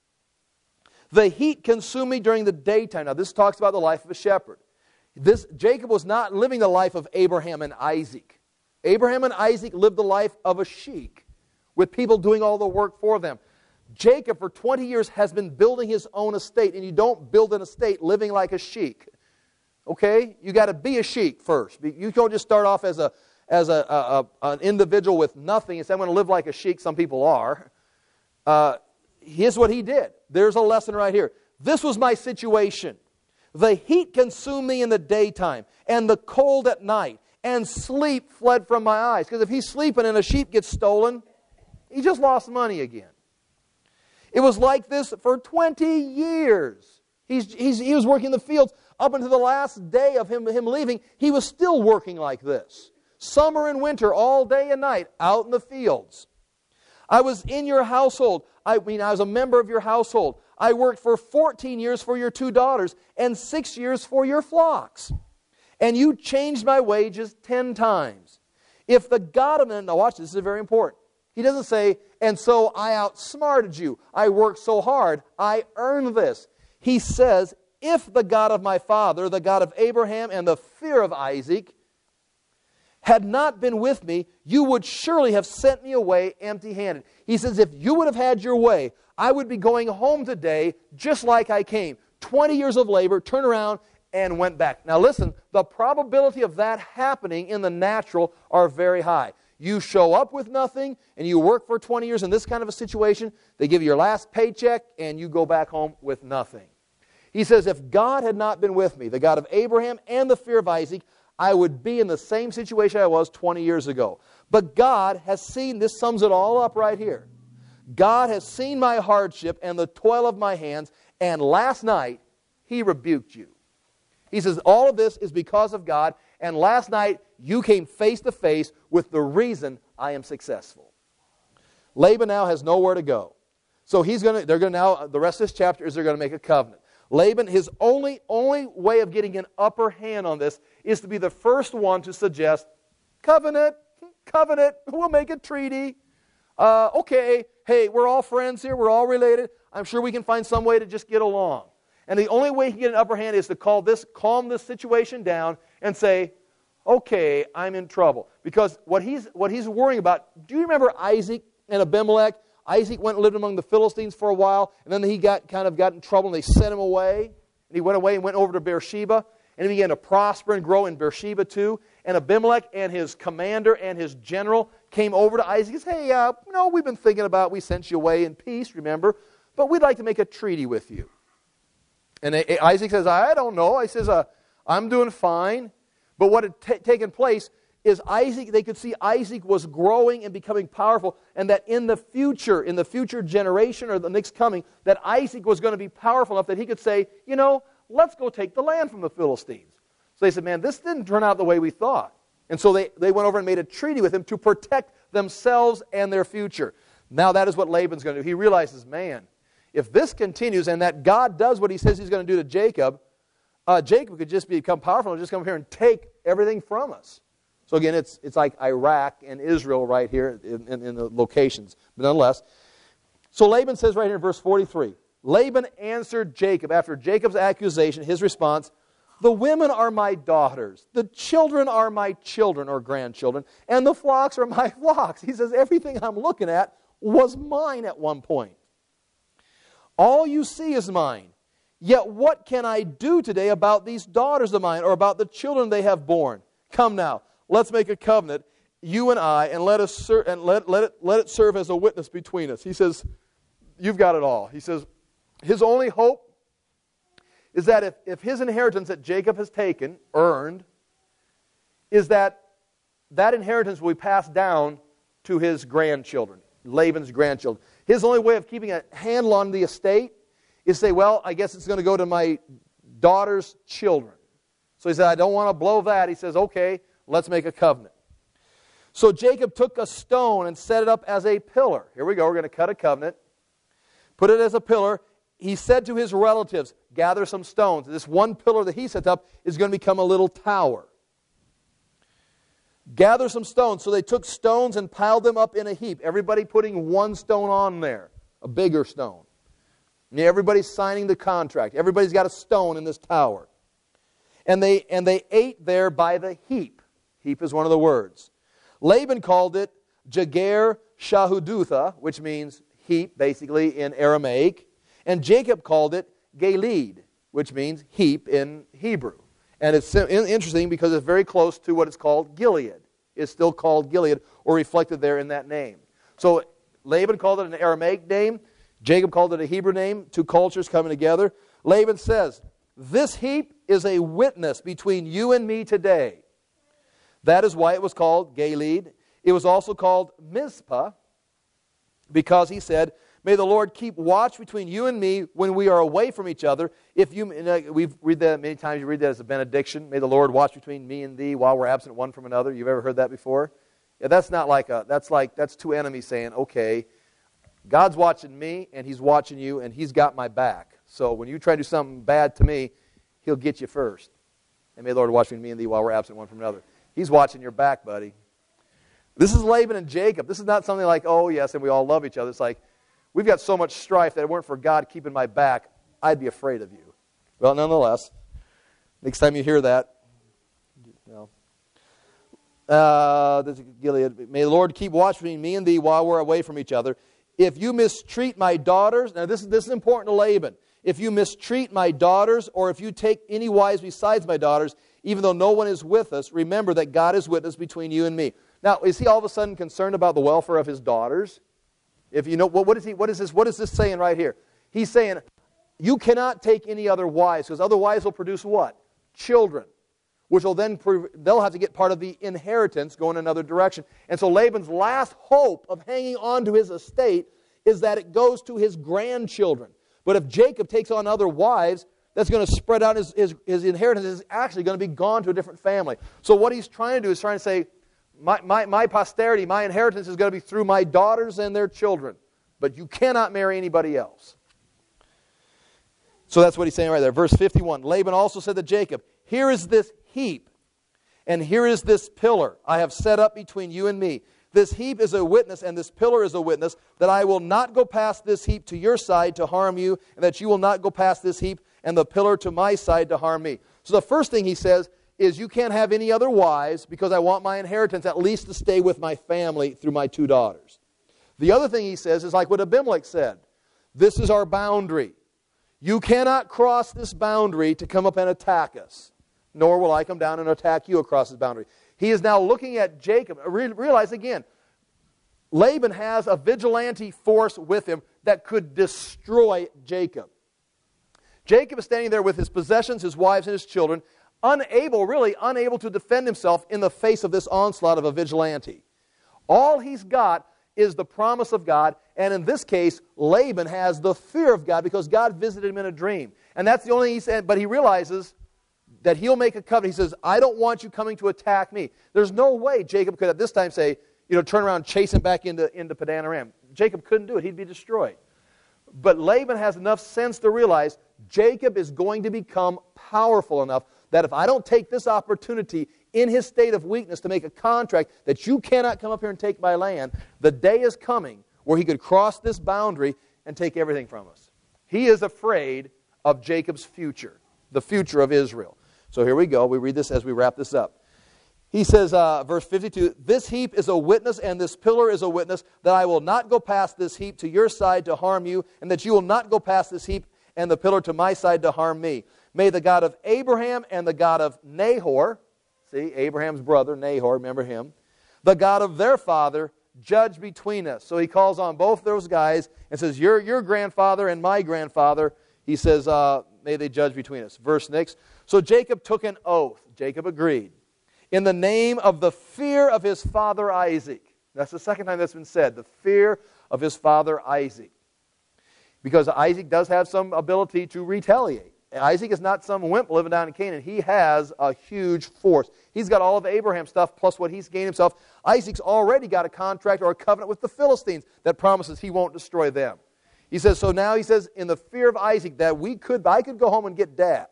The heat consumed me during the daytime. Now this talks about the life of a shepherd. This Jacob was not living the life of Abraham and Isaac. Abraham and Isaac lived the life of a sheik, with people doing all the work for them. Jacob, for twenty years, has been building his own estate, and you don't build an estate living like a sheik. Okay? You got to be a sheik first. You don't just start off as a as a, a, a an individual with nothing and say, I'm going to live like a sheik. Some people are. Uh, here's what he did. There's a lesson right here. This was my situation. The heat consumed me in the daytime, and the cold at night. And sleep fled from my eyes. Because if he's sleeping and a sheep gets stolen, he just lost money again. It was like this for twenty years. He's, he's, he was working in the fields up until the last day of him, him leaving. He was still working like this. Summer and winter, all day and night, out in the fields. I was in your household. I mean, I was a member of your household. I worked for fourteen years for your two daughters and six years for your flocks. And you changed my wages ten times. If the God of... Now watch, this is very important. He doesn't say, and so I outsmarted you. I worked so hard. I earned this. He says, if the God of my father, the God of Abraham and the fear of Isaac, had not been with me, you would surely have sent me away empty-handed. He says, if you would have had your way, I would be going home today just like I came, twenty years of labor, turned around and went back. Now listen, the probability of that happening in the natural are very high. You show up with nothing, and you work for twenty years in this kind of a situation. They give you your last paycheck, and you go back home with nothing. He says, if God had not been with me, the God of Abraham and the fear of Isaac, I would be in the same situation I was twenty years ago. But God has seen, this sums it all up right here. God has seen my hardship and the toil of my hands, and last night He rebuked you. He says, all of this is because of God, and last night you came face to face with the reason I am successful. Laban now has nowhere to go. So he's going to, they're going to now, the rest of this chapter is they're going to make a covenant. Laban, his only, only way of getting an upper hand on this is to be the first one to suggest, covenant, covenant, we'll make a treaty. Uh, okay, hey, we're all friends here, we're all related. I'm sure we can find some way to just get along. And the only way he can get an upper hand is to call this, calm this situation down and say, okay, I'm in trouble. Because what he's, what he's worrying about, do you remember Isaac and Abimelech? Isaac went and lived among the Philistines for a while, and then he got kind of got in trouble, and they sent him away. And he went away and went over to Beersheba, and he began to prosper and grow in Beersheba too. And Abimelech and his commander and his general came over to Isaac and said, hey, uh, you know, we've been thinking about, we sent you away in peace, remember, but we'd like to make a treaty with you. And Isaac says, I don't know. He says, uh, I'm doing fine. But what had t- taken place is Isaac, they could see Isaac was growing and becoming powerful, and that in the future, in the future generation or the next coming, that Isaac was going to be powerful enough that he could say, you know, let's go take the land from the Philistines. So they said, man, this didn't turn out the way we thought. And so they, they went over and made a treaty with him to protect themselves and their future. Now that is what Laban's going to do. He realizes, man, if this continues and that God does what He says He's going to do to Jacob, uh, Jacob could just become powerful and just come here and take everything from us. So again, it's it's like Iraq and Israel right here in, in, in the locations. But nonetheless, so Laban says right here in verse forty-three, Laban answered Jacob, after Jacob's accusation, his response, the women are my daughters, the children are my children or grandchildren, and the flocks are my flocks. He says, everything I'm looking at was mine at one point. All you see is mine. Yet what can I do today about these daughters of mine or about the children they have borne? Come now, let's make a covenant, you and I, and let us ser- and let, let, it, let it serve as a witness between us. He says, you've got it all. He says, his only hope is that if, if his inheritance that Jacob has taken, earned, is that that inheritance will be passed down to his grandchildren, Laban's grandchildren. His only way of keeping a handle on the estate is say, well, I guess it's going to go to my daughter's children. So he said, I don't want to blow that. He says, okay, let's make a covenant. So Jacob took a stone and set it up as a pillar. Here we go, we're going to cut a covenant. Put it as a pillar. He said to his relatives, gather some stones. This one pillar that he set up is going to become a little tower. Gather some stones. So they took stones and piled them up in a heap. Everybody putting one stone on there, a bigger stone. And everybody's signing the contract. Everybody's got a stone in this tower. And they and they ate there by the heap. Heap is one of the words. Laban called it Jager Shahudutha, which means heap, basically, in Aramaic. And Jacob called it Gilead, which means heap in Hebrew. And it's interesting because it's very close to what it's called Gilead. It's still called Gilead, or reflected there in that name. So Laban called it an Aramaic name. Jacob called it a Hebrew name. Two cultures coming together. Laban says, this heap is a witness between you and me today. That is why it was called Gilead. It was also called Mizpah, because he said, may the Lord keep watch between you and me when we are away from each other. If you, we've read that many times. You read that as a benediction. May the Lord watch between me and thee while we're absent one from another. You've ever heard that before? Yeah, that's not like a. That's like that's two enemies saying, okay, God's watching me and He's watching you and He's got my back. So when you try to do something bad to me, He'll get you first. And may the Lord watch between me and thee while we're absent one from another. He's watching your back, buddy. This is Laban and Jacob. This is not something like, oh yes, and we all love each other. It's like, we've got so much strife that if it weren't for God keeping my back, I'd be afraid of you. Well, nonetheless, next time you hear that, you know, uh, Gilead, may the Lord keep watch between me and thee while we're away from each other. If you mistreat my daughters, now this is, this is important to Laban. if you mistreat my daughters, or if you take any wives besides my daughters, even though no one is with us, remember that God is witness between you and me. Now, is he all of a sudden concerned about the welfare of his daughters? If you know, what, what is he? What is this? What is this saying right here? He's saying, you cannot take any other wives, because other wives will produce what? Children, which will then, they'll have to get part of the inheritance going another direction. And so Laban's last hope of hanging on to his estate is that it goes to his grandchildren. But if Jacob takes on other wives, that's going to spread out his, his, his inheritance is actually going to be gone to a different family. So what he's trying to do is trying to say, my, my, my posterity, my inheritance is going to be through my daughters and their children. But you cannot marry anybody else. So that's what he's saying right there. Verse fifty-one, Laban also said to Jacob, here is this heap, and here is this pillar I have set up between you and me. This heap is a witness, and this pillar is a witness, that I will not go past this heap to your side to harm you, and that you will not go past this heap and the pillar to my side to harm me. So the first thing he says is, you can't have any other wives, because I want my inheritance at least to stay with my family through my two daughters. The other thing he says is like what Abimelech said. This is our boundary. You cannot cross this boundary to come up and attack us, nor will I come down and attack you across this boundary. He is now looking at Jacob. Realize again, Laban has a vigilante force with him that could destroy Jacob. Jacob is standing there with his possessions, his wives, and his children, unable, really unable to defend himself in the face of this onslaught of a vigilante. All he's got is the promise of God, and in this case, Laban has the fear of God because God visited him in a dream. And that's the only thing he said, but he realizes that he'll make a covenant. He says, I don't want you coming to attack me. There's no way Jacob could at this time say, you know, turn around and chase him back into, into Padan Aram. Jacob couldn't do it. He'd be destroyed. But Laban has enough sense to realize Jacob is going to become powerful enough that if I don't take this opportunity in his state of weakness to make a contract that you cannot come up here and take my land, the day is coming where he could cross this boundary and take everything from us. He is afraid of Jacob's future, the future of Israel. So here we go. We read this as we wrap this up. He says, uh, verse fifty-two, this heap is a witness and this pillar is a witness that I will not go past this heap to your side to harm you, and that you will not go past this heap and the pillar to my side to harm me. May the God of Abraham and the God of Nahor, see, Abraham's brother, Nahor, remember him, the God of their father, judge between us. So he calls on both those guys and says, your, your grandfather and my grandfather, he says, uh, may they judge between us. Verse next, so Jacob took an oath. Jacob agreed. In the name of the fear of his father Isaac. That's the second time that's been said, the fear of his father Isaac. Because Isaac does have some ability to retaliate. Isaac is not some wimp living down in Canaan. He has a huge force. He's got all of Abraham's stuff plus what he's gained himself. Isaac's already got a contract or a covenant with the Philistines that promises he won't destroy them. He says, so now he says, in the fear of Isaac, that we could, I could go home and get Dad.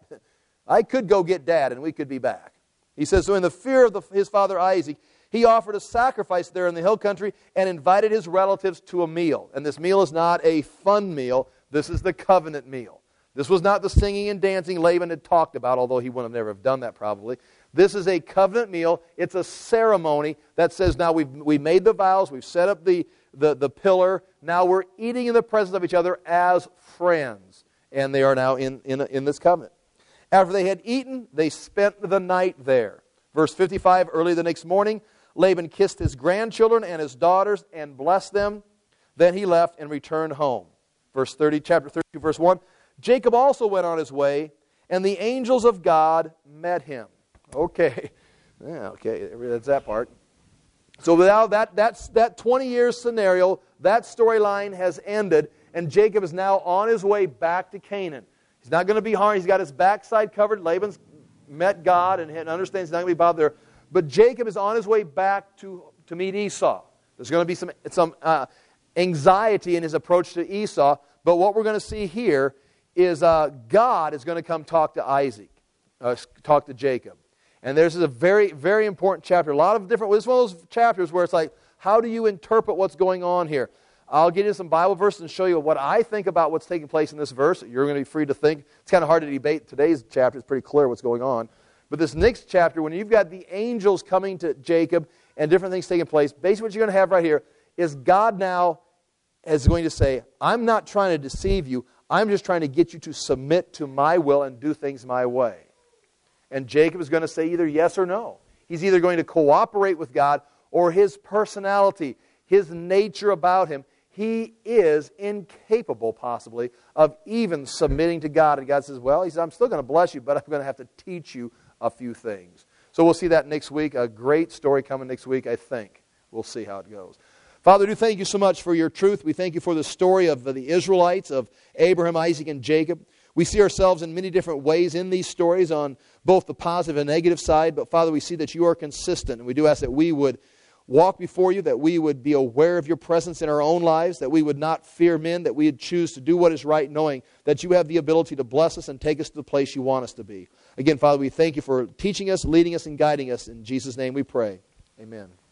I could go get Dad and we could be back. He says, so in the fear of the, his father Isaac, he offered a sacrifice there in the hill country and invited his relatives to a meal. And this meal is not a fun meal. This is the covenant meal. This was not the singing and dancing Laban had talked about, although he would have never have done that probably. This is a covenant meal. It's a ceremony that says now we've, we've made the vows, we've set up the, the, the pillar, now we're eating in the presence of each other as friends. And they are now in, in, in this covenant. After they had eaten, they spent the night there. Verse fifty-five, early the next morning, Laban kissed his grandchildren and his daughters and blessed them. Then he left and returned home. Verse thirty, chapter thirty-two, verse one. Jacob also went on his way, and the angels of God met him. Okay, yeah, okay, that's that part. So now that, that's, that twenty years scenario, that storyline has ended, and Jacob is now on his way back to Canaan. He's not going to be harmed. He's got his backside covered. Laban's met God and understands he's not going to be bothered there. But Jacob is on his way back to, to meet Esau. There's going to be some, some uh, anxiety in his approach to Esau. But what we're going to see here is uh, God is going to come talk to Isaac, uh, talk to Jacob. And this is a very, very important chapter. A lot of different, this is one of those chapters where it's like, how do you interpret what's going on here? I'll get into some Bible verses and show you what I think about what's taking place in this verse. You're going to be free to think. It's kind of hard to debate today's chapter. It's pretty clear what's going on. But this next chapter, when you've got the angels coming to Jacob and different things taking place, basically what you're going to have right here is God now is going to say, I'm not trying to deceive you. I'm just trying to get you to submit to my will and do things my way. And Jacob is going to say either yes or no. He's either going to cooperate with God or his personality, his nature about him, he is incapable, possibly, of even submitting to God. And God says, well, he says, I'm still going to bless you, but I'm going to have to teach you a few things. So we'll see that next week. A great story coming next week, I think. We'll see how it goes. Father, do thank you so much for your truth. We thank you for the story of the Israelites, of Abraham, Isaac, and Jacob. We see ourselves in many different ways in these stories on both the positive and negative side. But Father, we see that you are consistent. And we do ask that we would walk before you, that we would be aware of your presence in our own lives, that we would not fear men, that we would choose to do what is right, knowing that you have the ability to bless us and take us to the place you want us to be. Again, Father, we thank you for teaching us, leading us, and guiding us. In Jesus' name we pray. Amen.